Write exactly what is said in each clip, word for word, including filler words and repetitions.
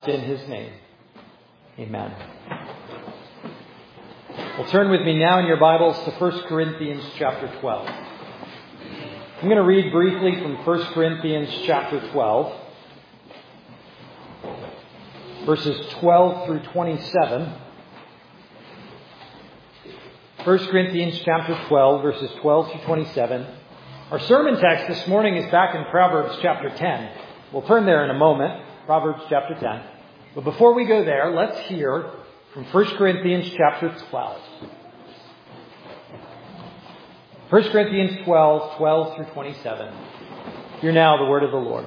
In His name. Amen. Well, turn with me now in your Bibles to First Corinthians chapter twelve. I'm going to read briefly from First Corinthians chapter twelve, verses twelve through twenty-seven. First Corinthians chapter twelve, verses twelve through twenty-seven. Our sermon text this morning is back in Proverbs chapter ten. We'll turn there in a moment. Proverbs chapter ten. But before we go there, let's hear from First Corinthians chapter twelve. First Corinthians twelve, twelve through twenty-seven. Hear now the word of the Lord.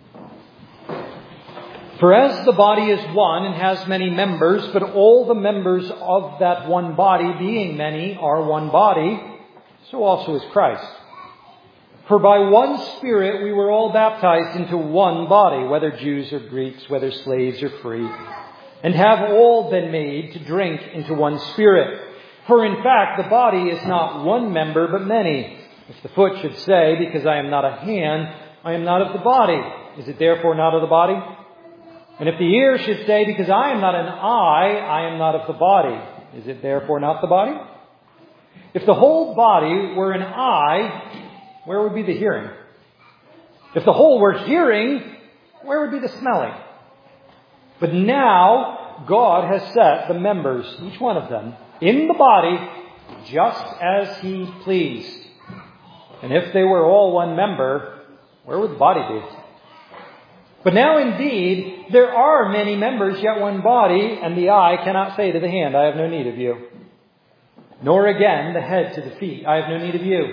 For as the body is one and has many members, but all the members of that one body, being many, are one body, so also is Christ. For by one Spirit we were all baptized into one body, whether Jews or Greeks, whether slaves or free, and have all been made to drink into one Spirit. For in fact the body is not one member, but many. If the foot should say, because I am not a hand, I am not of the body, is it therefore not of the body? And if the ear should say, because I am not an eye, I am not of the body, is it therefore not the body? If the whole body were an eye, where would be the hearing? If the whole were hearing, where would be the smelling? But now God has set the members, each one of them, in the body just as He pleased. And if they were all one member, where would the body be? But now indeed there are many members, yet one body, and the eye cannot say to the hand, I have no need of you. Nor again the head to the feet, I have no need of you.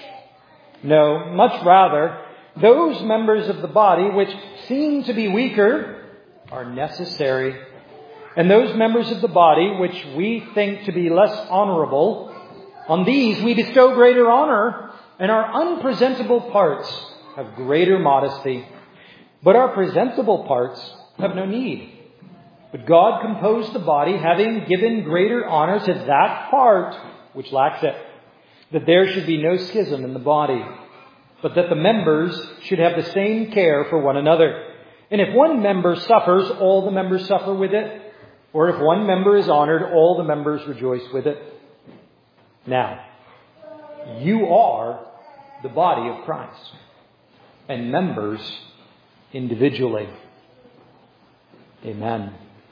No, much rather, those members of the body which seem to be weaker are necessary. And those members of the body which we think to be less honorable, on these we bestow greater honor, and our unpresentable parts have greater modesty. But our presentable parts have no need. But God composed the body, having given greater honor to that part which lacks it, that there should be no schism in the body, but that the members should have the same care for one another. And if one member suffers, all the members suffer with it. Or if one member is honored, all the members rejoice with it. Now, you are the body of Christ, and members individually. Amen.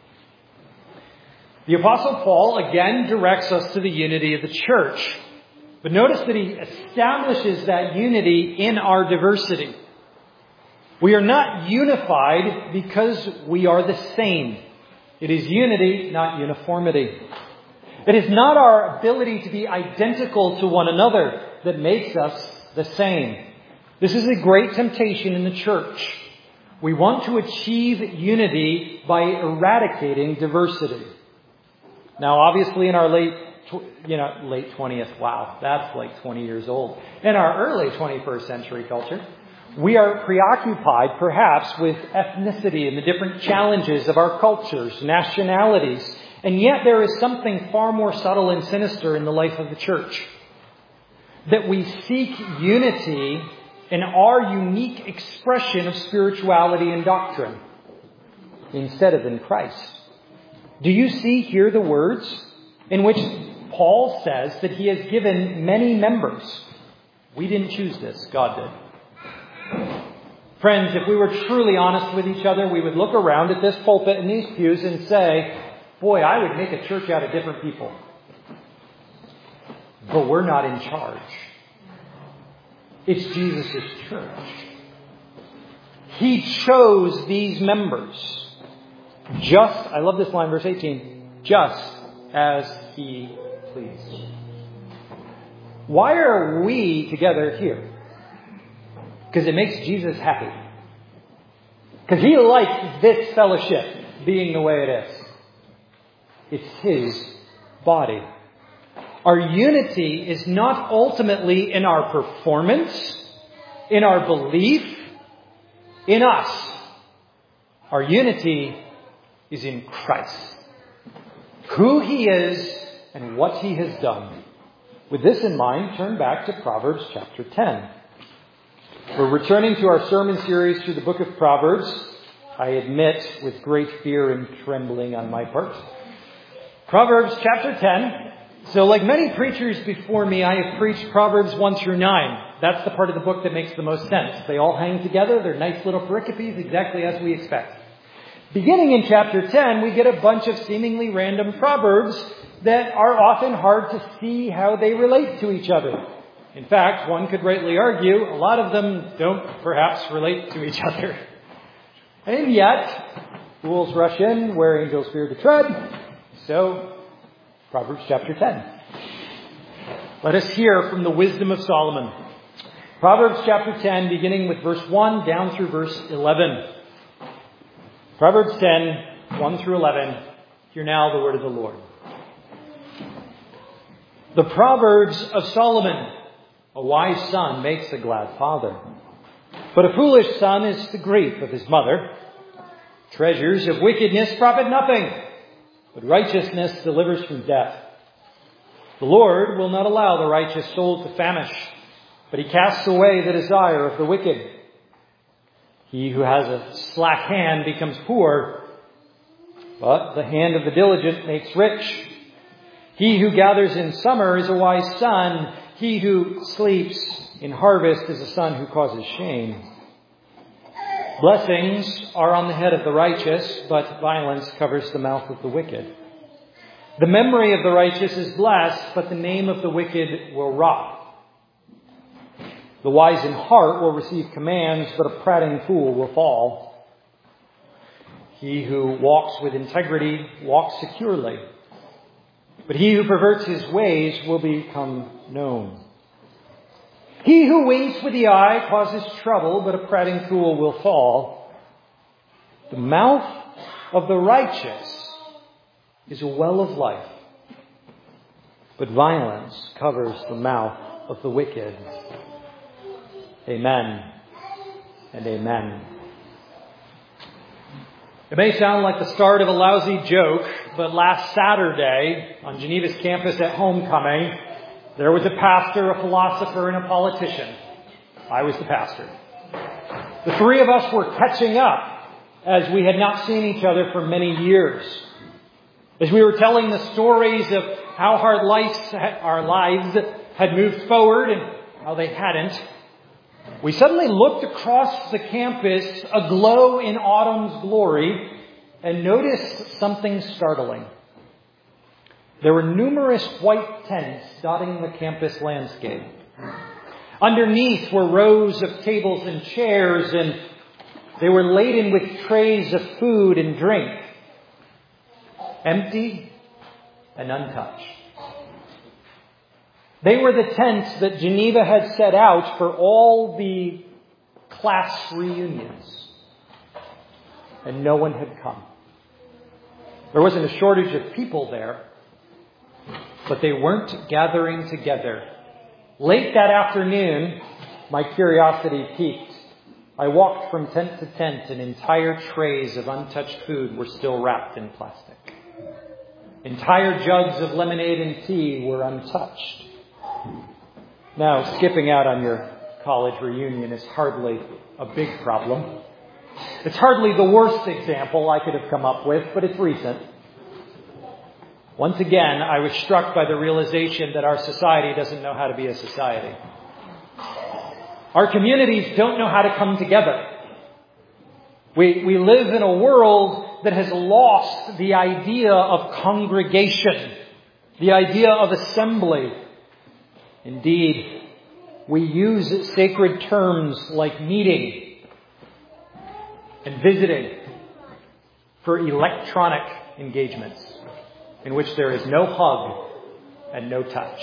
The Apostle Paul again directs us to the unity of the church. But notice that he establishes that unity in our diversity. We are not unified because we are the same. It is unity, not uniformity. It is not our ability to be identical to one another that makes us the same. This is a great temptation in the church. We want to achieve unity by eradicating diversity. Now, obviously, in our late You know, late twentieth, wow, that's like twenty years old. In our early twenty-first century culture, we are preoccupied perhaps with ethnicity and the different challenges of our cultures, nationalities. And yet there is something far more subtle and sinister in the life of the church. That we seek unity in our unique expression of spirituality and doctrine instead of in Christ. Do you see here the words in which Paul says that he has given many members? We didn't choose this. God did. Friends, if we were truly honest with each other, we would look around at this pulpit and these pews and say, boy, I would make a church out of different people. But we're not in charge. It's Jesus' church. He chose these members. Just, I love this line, verse eighteen, just as He pleased. Why are we together here? Because it makes Jesus happy. Because He likes this fellowship being the way it is. It's His body. Our unity is not ultimately in our performance, in our belief, in us. Our unity is in Christ. Who He is and what He has done. With this in mind, turn back to Proverbs chapter ten. We're returning to our sermon series through the book of Proverbs. I admit with great fear and trembling on my part. Proverbs chapter ten. So like many preachers before me, I have preached Proverbs one through nine. That's the part of the book that makes the most sense. They all hang together. They're nice little pericopes, exactly as we expect. Beginning in chapter ten, we get a bunch of seemingly random proverbs that are often hard to see how they relate to each other. In fact, one could rightly argue a lot of them don't perhaps relate to each other. And yet, fools rush in where angels fear to tread. So, Proverbs chapter ten. Let us hear from the wisdom of Solomon. Proverbs chapter ten, beginning with verse one down through verse eleven. Proverbs ten, one through eleven. Hear now the word of the Lord. The Proverbs of Solomon. A wise son makes a glad father, but a foolish son is the grief of his mother. Treasures of wickedness profit nothing, but righteousness delivers from death. The Lord will not allow the righteous soul to famish, but he casts away the desire of the wicked. He who has a slack hand becomes poor, but the hand of the diligent makes rich. He who gathers in summer is a wise son. He who sleeps in harvest is a son who causes shame. Blessings are on the head of the righteous, but violence covers the mouth of the wicked. The memory of the righteous is blessed, but the name of the wicked will rot. The wise in heart will receive commands, but a prating fool will fall. He who walks with integrity walks securely, but he who perverts his ways will become known. He who winks with the eye causes trouble, but a prating fool will fall. The mouth of the righteous is a well of life, but violence covers the mouth of the wicked. Amen and amen. It may sound like the start of a lousy joke, but last Saturday on Geneva's campus at homecoming, there was a pastor, a philosopher, and a politician. I was the pastor. The three of us were catching up as we had not seen each other for many years. As we were telling the stories of how our lives, our lives had moved forward and how they hadn't, we suddenly looked across the campus aglow in autumn's glory and noticed something startling. There were numerous white tents dotting the campus landscape. Underneath were rows of tables and chairs, and they were laden with trays of food and drink, empty and untouched. They were the tents that Geneva had set out for all the class reunions, and no one had come. There wasn't a shortage of people there, but they weren't gathering together. Late that afternoon, my curiosity piqued. I walked from tent to tent, and entire trays of untouched food were still wrapped in plastic. Entire jugs of lemonade and tea were untouched. Now, skipping out on your college reunion is hardly a big problem. It's hardly the worst example I could have come up with, but it's recent. Once again, I was struck by the realization that our society doesn't know how to be a society. Our communities don't know how to come together. We, we live in a world that has lost the idea of congregation, the idea of assembly. Indeed, we use sacred terms like meeting and visiting for electronic engagements, in which there is no hug and no touch.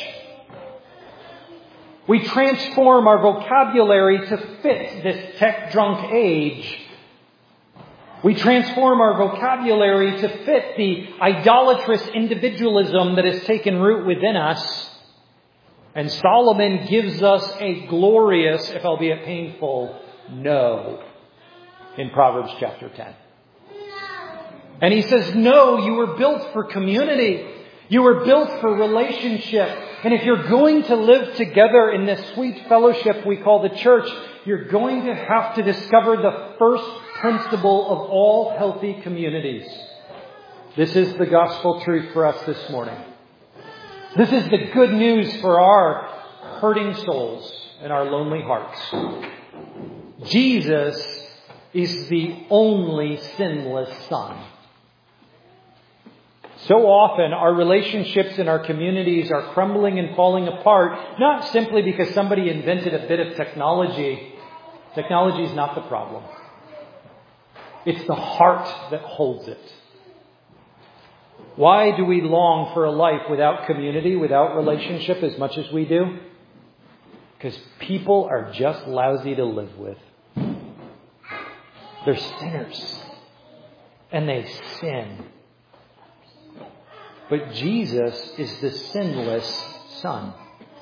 We transform our vocabulary to fit this tech-drunk age. We transform our vocabulary to fit the idolatrous individualism that has taken root within us. And Solomon gives us a glorious, if albeit painful, no in Proverbs chapter ten. And he says, no, you were built for community. You were built for relationship. And if you're going to live together in this sweet fellowship we call the church, you're going to have to discover the first principle of all healthy communities. This is the gospel truth for us this morning. This is the good news for our hurting souls and our lonely hearts. Jesus is the only sinless Son. So often our relationships in our communities are crumbling and falling apart, not simply because somebody invented a bit of technology. Technology is not the problem. It's the heart that holds it. Why do we long for a life without community, without relationship as much as we do? Because people are just lousy to live with. They're sinners. And they sin. But Jesus is the sinless Son.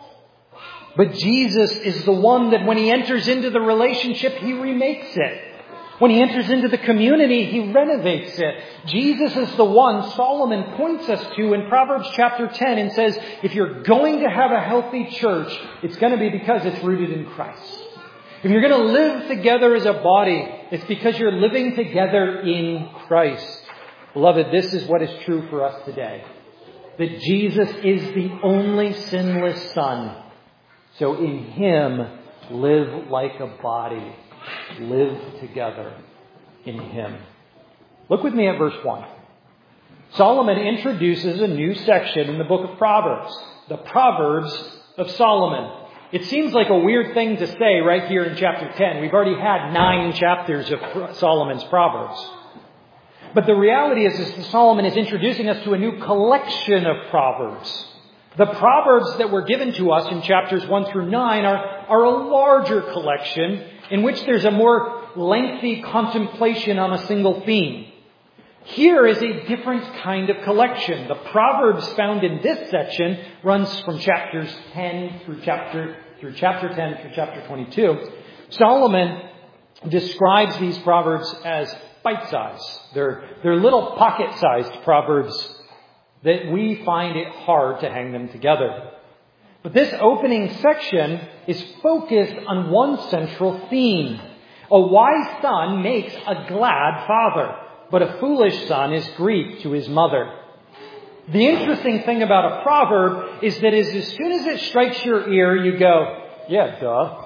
But Jesus is the one that when He enters into the relationship, He remakes it. When He enters into the community, He renovates it. Jesus is the one Solomon points us to in Proverbs chapter ten and says, if you're going to have a healthy church, it's going to be because it's rooted in Christ. If you're going to live together as a body, it's because you're living together in Christ. Beloved, this is what is true for us today. That Jesus is the only sinless Son. So in Him, live like a body. Live together in Him. Look with me at verse one. Solomon introduces a new section in the book of Proverbs. The Proverbs of Solomon. It seems like a weird thing to say right here in chapter ten. We've already had nine chapters of Solomon's Proverbs. But the reality is, is that Solomon is introducing us to a new collection of Proverbs. The Proverbs that were given to us in chapters one through nine are, are a larger collection in which there's a more lengthy contemplation on a single theme. Here is a different kind of collection. The Proverbs found in this section runs from chapters ten through chapter through chapter ten through chapter twenty-two. Solomon describes these Proverbs as bite-sized. They're, they're little pocket-sized Proverbs that we find it hard to hang them together. But this opening section is focused on one central theme. A wise son makes a glad father, but a foolish son is grief to his mother. The interesting thing about a proverb is that as, as soon as it strikes your ear, you go, yeah, duh.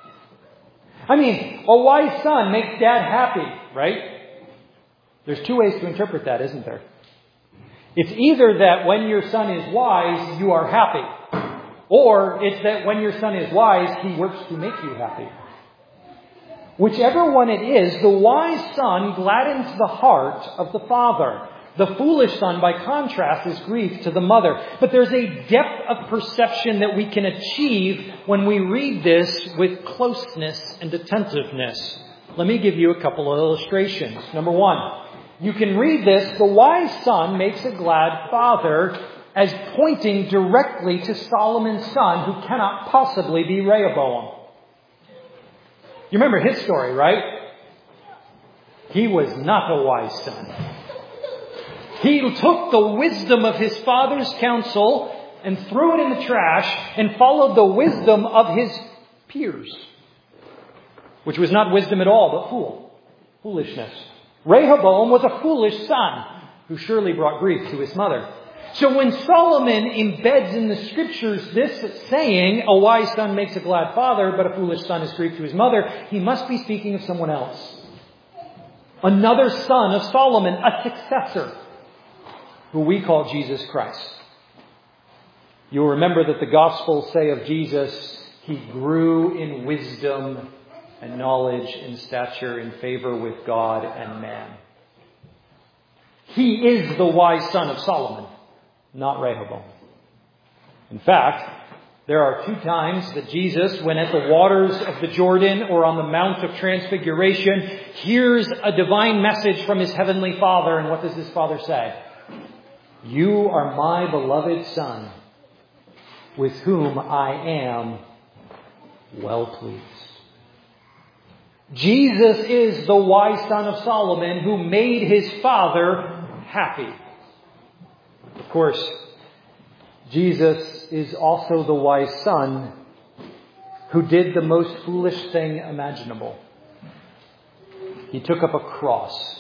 I mean, a wise son makes dad happy, right? There's two ways to interpret that, isn't there? It's either that when your son is wise, you are happy. Or it's that when your son is wise, he works to make you happy. Whichever one it is, the wise son gladdens the heart of the father. The foolish son, by contrast, is grief to the mother. But there's a depth of perception that we can achieve when we read this with closeness and attentiveness. Let me give you a couple of illustrations. Number one, you can read this, the wise son makes a glad father, as pointing directly to Solomon's son, who cannot possibly be Rehoboam. You remember his story, right? He was not a wise son. He took the wisdom of his father's counsel and threw it in the trash and followed the wisdom of his peers, which was not wisdom at all, but fool, foolishness. Rehoboam was a foolish son who surely brought grief to his mother. So when Solomon embeds in the scriptures this saying, a wise son makes a glad father, but a foolish son is grief to his mother, he must be speaking of someone else. Another son of Solomon, a successor, who we call Jesus Christ. You'll remember that the Gospels say of Jesus, he grew in wisdom and knowledge and stature in favor with God and man. He is the wise son of Solomon, not Rehoboam. In fact, there are two times that Jesus, when at the waters of the Jordan or on the Mount of Transfiguration, hears a divine message from his heavenly Father. And what does his Father say? You are my beloved Son, with whom I am well pleased. Jesus is the wise son of Solomon who made his father happy. Of course, Jesus is also the wise son who did the most foolish thing imaginable. He took up a cross.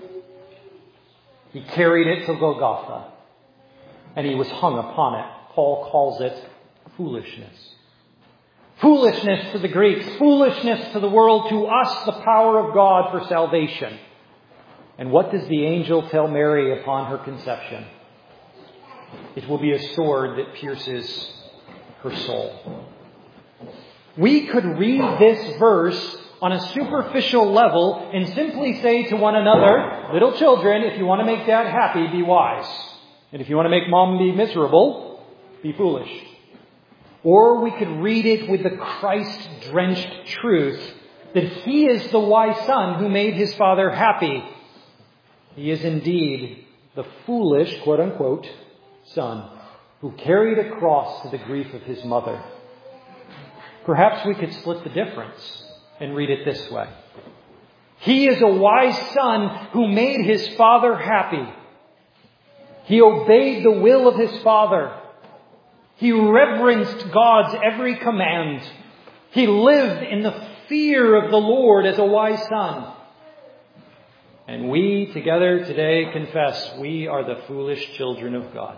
He carried it to Golgotha. And he was hung upon it. Paul calls it foolishness. Foolishness to the Greeks. Foolishness to the world. To us, the power of God for salvation. And what does the angel tell Mary upon her conception? It will be a sword that pierces her soul. We could read this verse on a superficial level and simply say to one another, little children, if you want to make dad happy, be wise. And if you want to make mom be miserable, be foolish. Or we could read it with the Christ-drenched truth that He is the wise son who made His Father happy. He is indeed the foolish, quote-unquote, son who carried a cross to the grief of His mother. Perhaps we could split the difference and read it this way. He is a wise son who made His Father happy. He obeyed the will of His Father. He reverenced God's every command. He lived in the fear of the Lord as a wise son. And we together today confess we are the foolish children of God.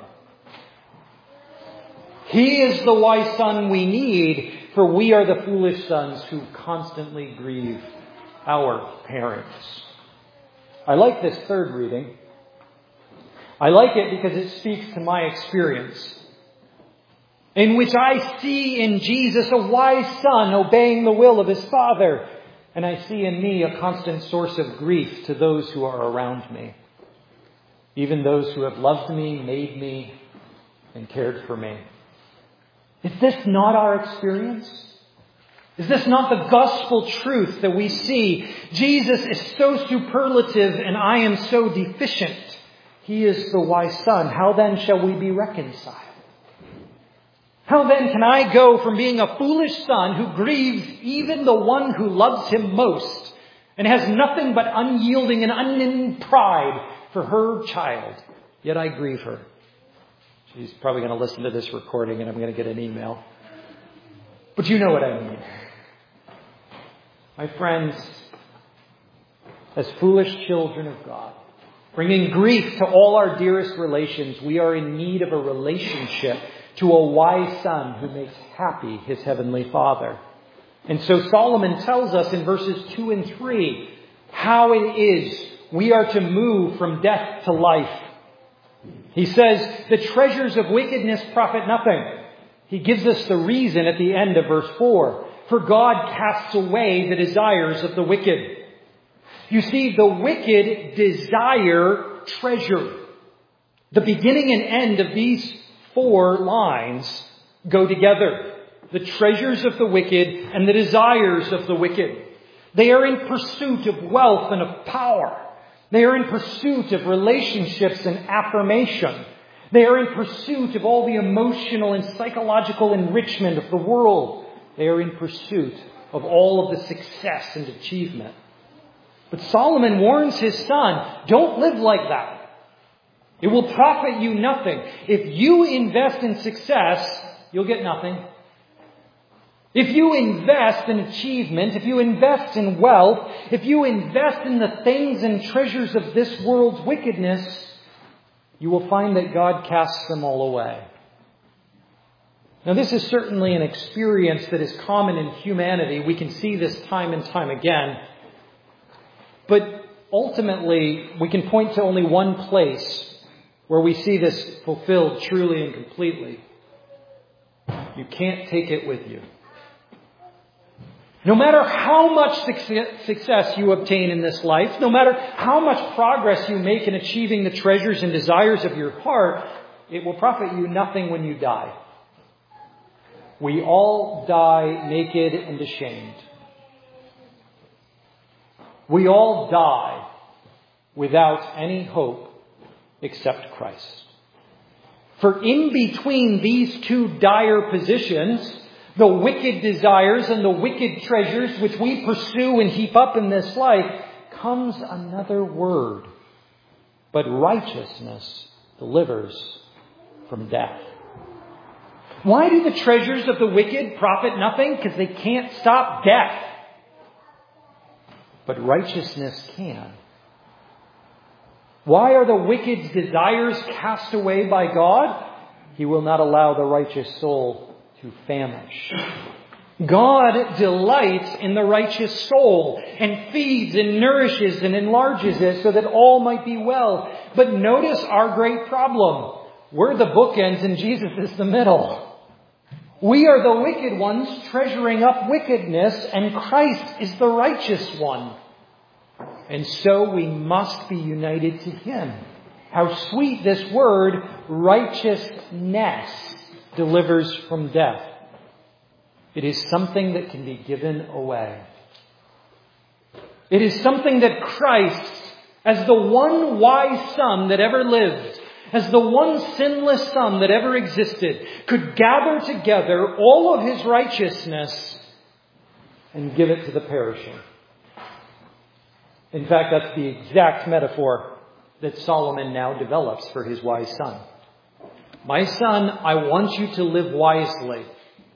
He is the wise son we need, for we are the foolish sons who constantly grieve our parents. I like this third reading. I like it because it speaks to my experience, in which I see in Jesus a wise son obeying the will of His Father, and I see in me a constant source of grief to those who are around me, even those who have loved me, made me, and cared for me. Is this not our experience? Is this not the gospel truth that we see? Jesus is so superlative and I am so deficient. He is the wise son. How then shall we be reconciled? How then can I go from being a foolish son who grieves even the one who loves him most and has nothing but unyielding and unending pride for her child, yet I grieve her? She's probably going to listen to this recording and I'm going to get an email. But you know what I mean. My friends, as foolish children of God, bringing grief to all our dearest relations, we are in need of a relationship to a wise son who makes happy His heavenly Father. And so Solomon tells us in verses two and three how it is we are to move from death to life. He says, the treasures of wickedness profit nothing. He gives us the reason at the end of verse four. For God casts away the desires of the wicked. You see, the wicked desire treasure. The beginning and end of these four lines go together. The treasures of the wicked and the desires of the wicked. They are in pursuit of wealth and of power. They are in pursuit of relationships and affirmation. They are in pursuit of all the emotional and psychological enrichment of the world. They are in pursuit of all of the success and achievement. But Solomon warns his son, don't live like that. It will profit you nothing. If you invest in success, you'll get nothing. If you invest in achievement, if you invest in wealth, if you invest in the things and treasures of this world's wickedness, you will find that God casts them all away. Now, this is certainly an experience that is common in humanity. We can see this time and time again. But ultimately, we can point to only one place where we see this fulfilled truly and completely. You can't take it with you. No matter how much success you obtain in this life, no matter how much progress you make in achieving the treasures and desires of your heart, it will profit you nothing when you die. We all die naked and ashamed. We all die without any hope except Christ. For in between these two dire positions, the wicked desires and the wicked treasures which we pursue and heap up in this life, comes another word. But righteousness delivers from death. Why do the treasures of the wicked profit nothing? Because they can't stop death. but righteousness can. Why are the wicked's desires cast away by God? He will not allow the righteous soul to famish. God delights in the righteous soul and feeds and nourishes and enlarges it so that all might be well. But notice our great problem. We're the bookends and Jesus is the middle. We are the wicked ones treasuring up wickedness, and Christ is the righteous one. And so we must be united to Him. How sweet this word, righteousness, delivers from death. It is something that can be given away. It is something that Christ, as the one wise Son that ever lived, as the one sinless Son that ever existed, could gather together all of His righteousness and give it to the perishing. In fact, that's the exact metaphor that Solomon now develops for his wise son. My son, I want you to live wisely,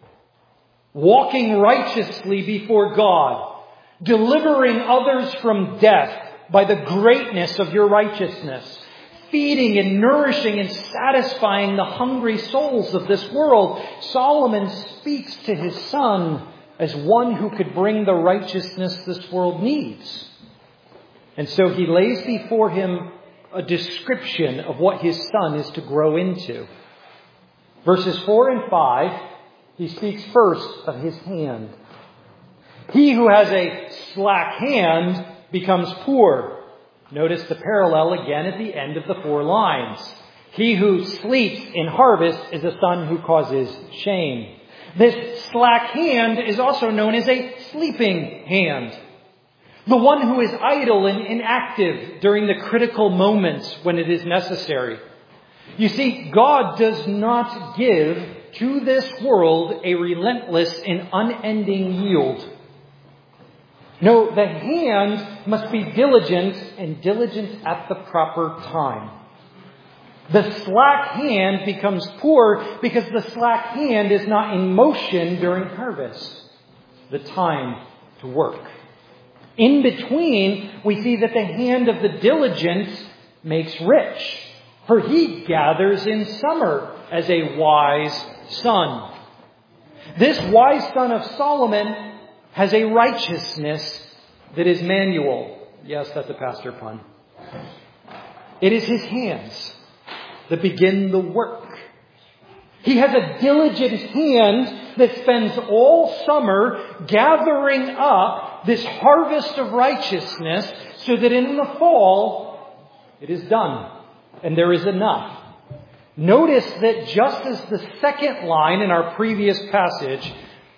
walking righteously before God, delivering others from death by the greatness of your righteousness, feeding and nourishing and satisfying the hungry souls of this world. Solomon speaks to his son as one who could bring the righteousness this world needs. And so he lays before him a description of what his son is to grow into. Verses four and five, he speaks first of his hand. He who has a slack hand becomes poor. Notice the parallel again at the end of the four lines. He who sleeps in harvest is a son who causes shame. This slack hand is also known as a sleeping hand. The one who is idle and inactive during the critical moments when it is necessary. You see, God does not give to this world a relentless and unending yield. No, the hand must be diligent and diligent at the proper time. The slack hand becomes poor because the slack hand is not in motion during harvest, the time to work. In between, we see that the hand of the diligent makes rich, for he gathers in summer as a wise son. This wise son of Solomon has a righteousness that is manual. Yes, that's a pastor pun. It is his hands that begin the work. He has a diligent hand that spends all summer gathering up this harvest of righteousness so that in the fall it is done and there is enough. Notice that just as the second line in our previous passage,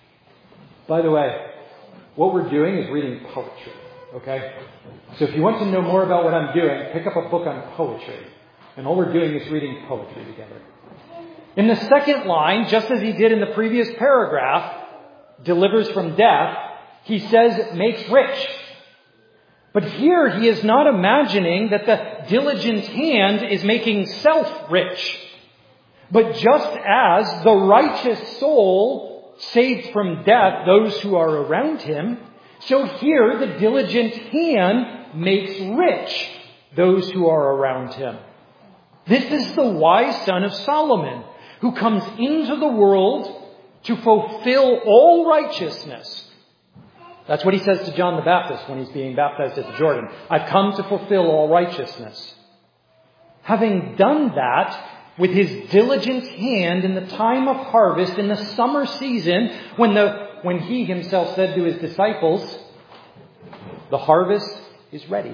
by the way, what we're doing is reading poetry, okay? So if you want to know more about what I'm doing, pick up a book on poetry. And all we're doing is reading poetry together. In the second line, just as he did in the previous paragraph, delivers from death, he says makes rich. But here he is not imagining that the diligent hand is making self rich. But just as the righteous soul saved from death those who are around him, so here the diligent hand makes rich those who are around him. This is the wise son of Solomon, who comes into the world to fulfill all righteousness. That's what he says to John the Baptist when he's being baptized at the Jordan. I've come to fulfill all righteousness. Having done that with his diligent hand in the time of harvest, in the summer season, when the when he himself said to his disciples, the harvest is ready.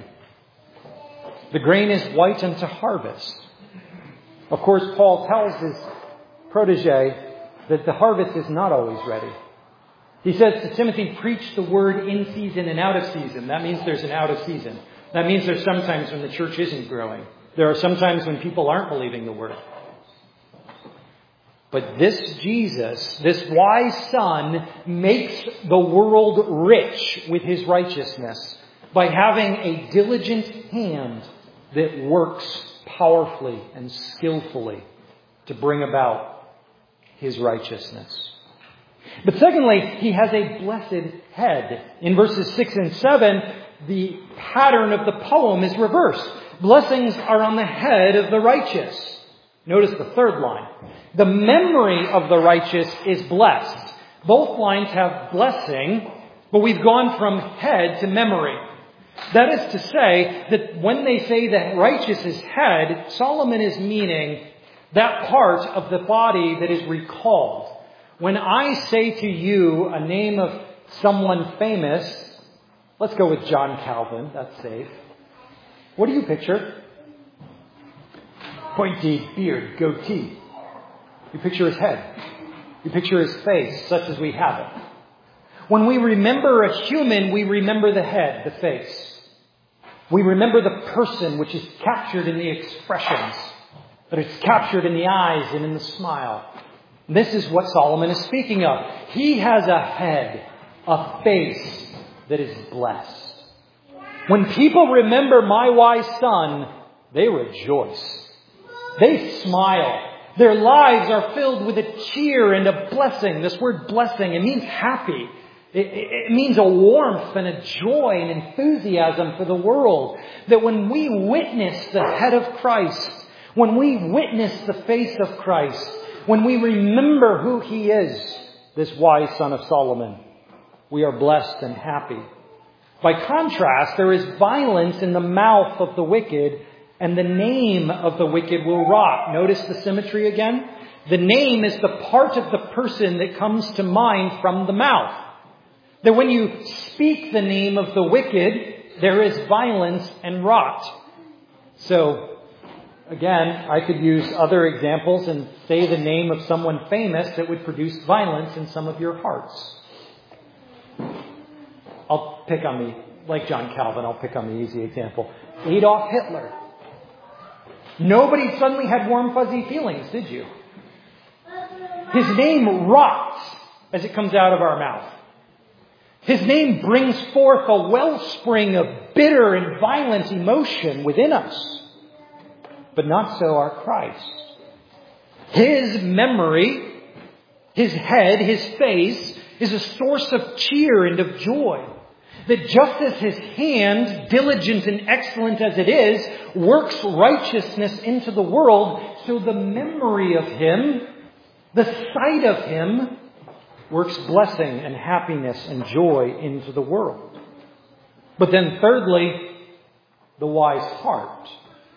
The grain is white unto harvest. Of course, Paul tells his protege that the harvest is not always ready. He says to Timothy, preach the word in season and out of season. That means there's an out of season. That means there's sometimes when the church isn't growing. There are some times when people aren't believing the word. But this Jesus, this wise son, makes the world rich with his righteousness by having a diligent hand that works powerfully and skillfully to bring about his righteousness. But secondly, he has a blessed head. In verses six and seven, the pattern of the poem is reversed. Blessings are on the head of the righteous. Notice the third line. The memory of the righteous is blessed. Both lines have blessing, but we've gone from head to memory. That is to say that when they say that righteous is head, Solomon is meaning that part of the body that is recalled. When I say to you a name of someone famous, let's go with John Calvin, that's safe. What do you picture? Pointy beard, goatee. You picture his head. You picture his face, such as we have it. When we remember a human, we remember the head, the face. We remember the person, which is captured in the expressions, but it's captured in the eyes and in the smile. This is what Solomon is speaking of. He has a head, a face that is blessed. When people remember my wise son, they rejoice. They smile. Their lives are filled with a cheer and a blessing. This word blessing, it means happy. It, it, it means a warmth and a joy and enthusiasm for the world. That when we witness the head of Christ, when we witness the face of Christ, when we remember who He is, this wise son of Solomon, we are blessed and happy. By contrast, there is violence in the mouth of the wicked, and the name of the wicked will rot. Notice the symmetry again. The name is the part of the person that comes to mind from the mouth. That when you speak the name of the wicked, there is violence and rot. So, again, I could use other examples and say the name of someone famous that would produce violence in some of your hearts. I'll pick on the, like John Calvin, I'll pick on the easy example. Adolf Hitler. Nobody suddenly had warm, fuzzy feelings, did you? His name rots as it comes out of our mouth. His name brings forth a wellspring of bitter and violent emotion within us. But not so our Christ. His memory, His head, His face, is a source of cheer and of joy. That just as His hand, diligent and excellent as it is, works righteousness into the world, so the memory of Him, the sight of Him, works blessing and happiness and joy into the world. But then thirdly, the wise heart.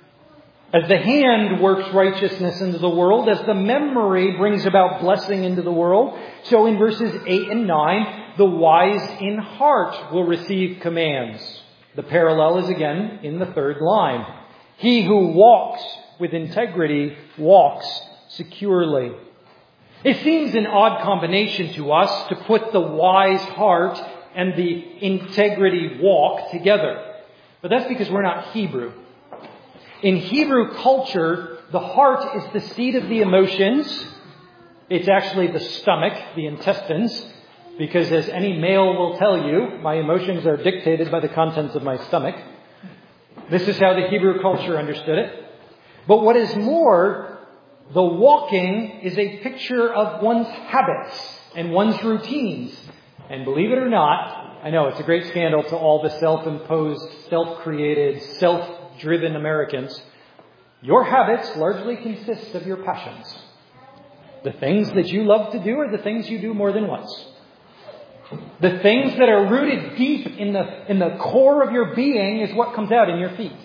As the hand works righteousness into the world, as the memory brings about blessing into the world, so in verses eight and nine, the wise in heart will receive commands. The parallel is again in the third line. He who walks with integrity walks securely. It seems an odd combination to us to put the wise heart and the integrity walk together. But that's because we're not Hebrew. In Hebrew culture, the heart is the seat of the emotions. It's actually the stomach, the intestines, because as any male will tell you, my emotions are dictated by the contents of my stomach. This is how the Hebrew culture understood it. But what is more, the walking is a picture of one's habits and one's routines. And believe it or not, I know it's a great scandal to all the self-imposed, self-created, self-driven Americans. Your habits largely consist of your passions. The things that you love to do are the things you do more than once. The things that are rooted deep in the, in the core of your being is what comes out in your feet.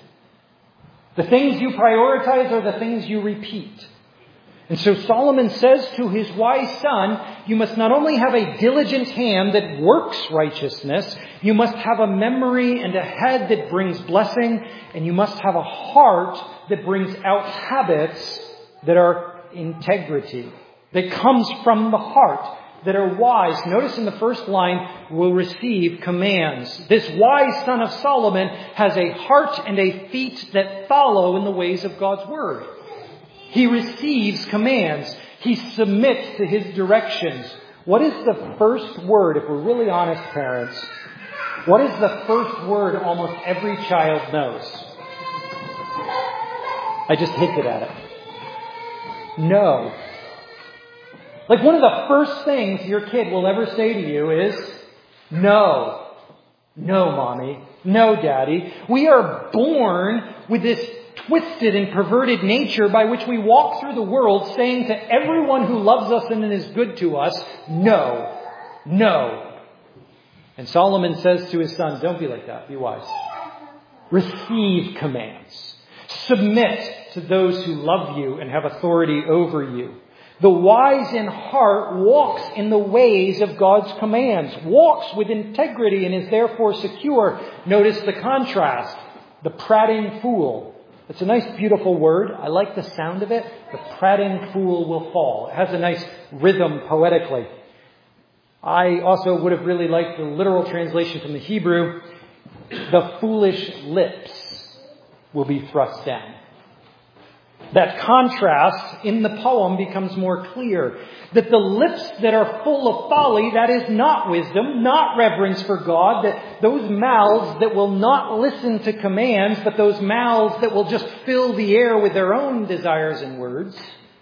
The things you prioritize are the things you repeat. And so Solomon says to his wise son, you must not only have a diligent hand that works righteousness, you must have a memory and a head that brings blessing, and you must have a heart that brings out habits that are integrity, that comes from the heart, that are wise. Notice in the first line, will receive commands. This wise son of Solomon has a heart and a feet that follow in the ways of God's word. He receives commands. He submits to His directions. What is the first word, if we're really honest parents, what is the first word almost every child knows? I just hinted at it. No. Like one of the first things your kid will ever say to you is, no. No, Mommy. No, Daddy. We are born with this twisted and perverted nature by which we walk through the world saying to everyone who loves us and is good to us, no, no. And Solomon says to his son, don't be like that. Be wise. Receive commands. Submit to those who love you and have authority over you. The wise in heart walks in the ways of God's commands, walks with integrity and is therefore secure. Notice the contrast. The prating fool. It's a nice, beautiful word. I like the sound of it. The prating fool will fall. It has a nice rhythm poetically. I also would have really liked the literal translation from the Hebrew. The foolish lips will be thrust down. That contrast in the poem becomes more clear. That the lips that are full of folly, that is not wisdom, not reverence for God. That those mouths that will not listen to commands, but those mouths that will just fill the air with their own desires and words,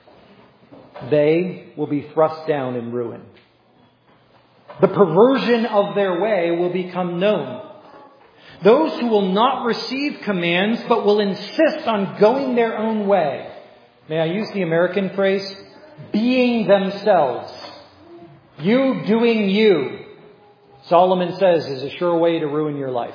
they will be thrust down in ruin. The perversion of their way will become known. Those who will not receive commands but will insist on going their own way. May I use the American phrase? Being themselves. You doing you. Solomon says is a sure way to ruin your life.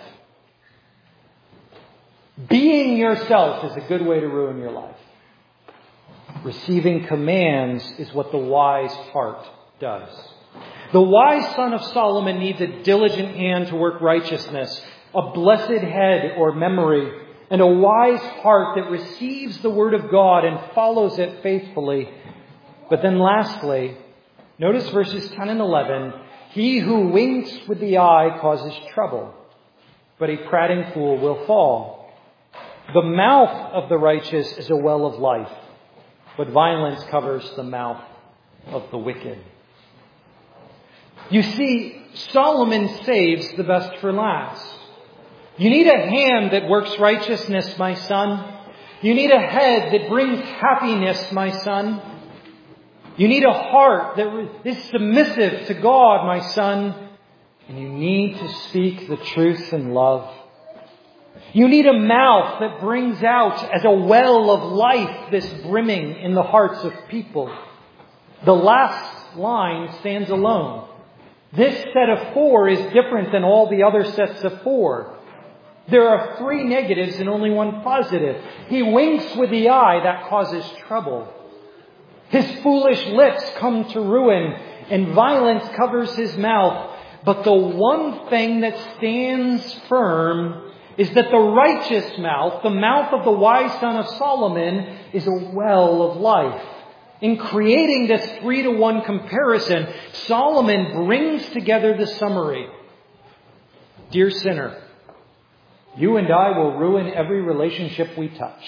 Being yourself is a good way to ruin your life. Receiving commands is what the wise heart does. The wise son of Solomon needs a diligent hand to work righteousness, a blessed head or memory, and a wise heart that receives the word of God and follows it faithfully. But then lastly, notice verses ten and eleven. He who winks with the eye causes trouble, but a prating fool will fall. The mouth of the righteous is a well of life, but violence covers the mouth of the wicked. You see, Solomon saves the best for last. You need a hand that works righteousness, my son. You need a head that brings happiness, my son. You need a heart that is submissive to God, my son. And you need to speak the truth in love. You need a mouth that brings out as a well of life this brimming in the hearts of people. The last line stands alone. This set of four is different than all the other sets of four. There are three negatives and only one positive. He winks with the eye, that causes trouble. His foolish lips come to ruin, and violence covers his mouth. But the one thing that stands firm is that the righteous mouth, the mouth of the wise son of Solomon, is a well of life. In creating this three to one comparison, Solomon brings together the summary. Dear sinner, you and I will ruin every relationship we touch.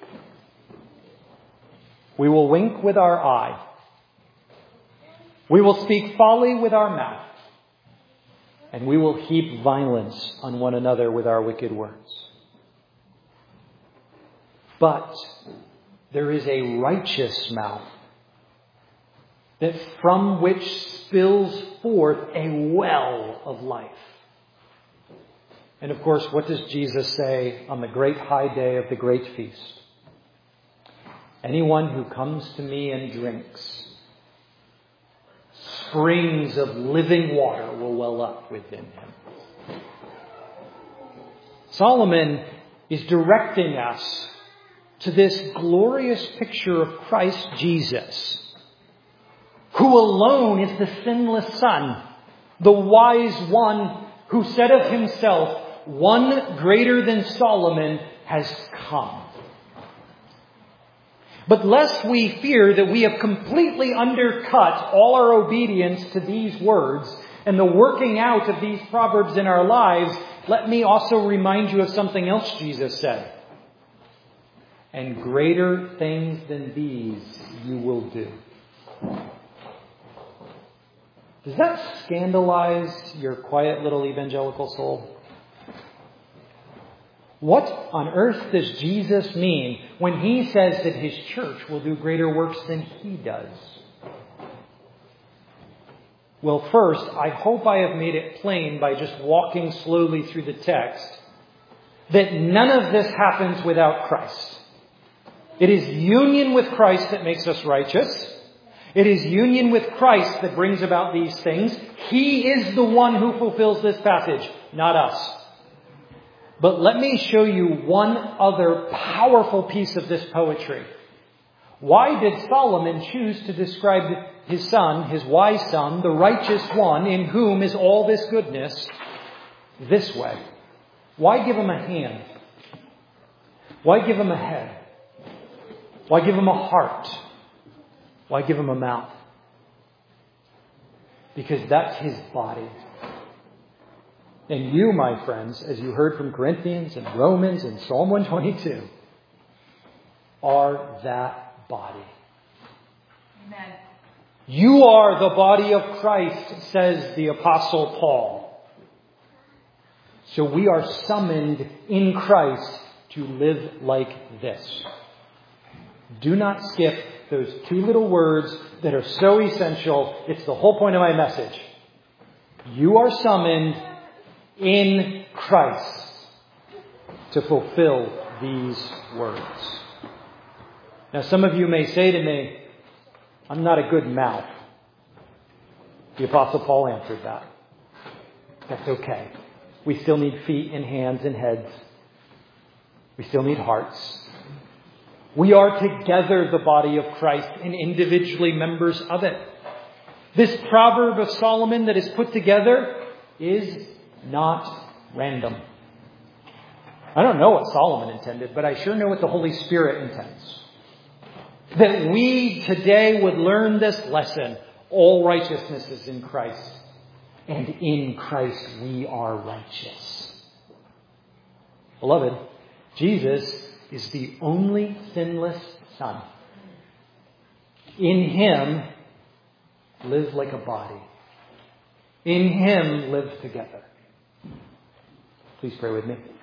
We will wink with our eye. We will speak folly with our mouth. And we will heap violence on one another with our wicked words. But there is a righteous mouth that from which spills forth a well of life. And of course, what does Jesus say on the great high day of the great feast? Anyone who comes to me and drinks, springs of living water will well up within him. Solomon is directing us to this glorious picture of Christ Jesus, who alone is the sinless Son, the wise one who said of himself, one greater than Solomon has come. But lest we fear that we have completely undercut all our obedience to these words and the working out of these proverbs in our lives, let me also remind you of something else Jesus said. And greater things than these you will do. Does that scandalize your quiet little evangelical soul? What on earth does Jesus mean when he says that his church will do greater works than he does? Well, first, I hope I have made it plain by just walking slowly through the text that none of this happens without Christ. It is union with Christ that makes us righteous. It is union with Christ that brings about these things. He is the one who fulfills this passage, not us. But let me show you one other powerful piece of this poetry. Why did Solomon choose to describe his son, his wise son, the righteous one, in whom is all this goodness, this way? Why give him a hand? Why give him a head? Why give him a heart? Why give him a mouth? Because that's his body. And you, my friends, as you heard from Corinthians and Romans and Psalm one twenty-two, are that body. Amen. You are the body of Christ, says the Apostle Paul. So we are summoned in Christ to live like this. Do not skip those two little words that are so essential. It's the whole point of my message. You are summoned in Christ to fulfill these words. Now, some of you may say to me, I'm not a good mouth. The Apostle Paul answered that. That's okay. We still need feet and hands and heads. We still need hearts. We are together the body of Christ and individually members of it. This proverb of Solomon that is put together is not random. I don't know what Solomon intended, but I sure know what the Holy Spirit intends. That we today would learn this lesson. All righteousness is in Christ. And in Christ we are righteous. Beloved, Jesus is the only sinless Son. In Him, live like a body. In Him, live together. Please pray with me.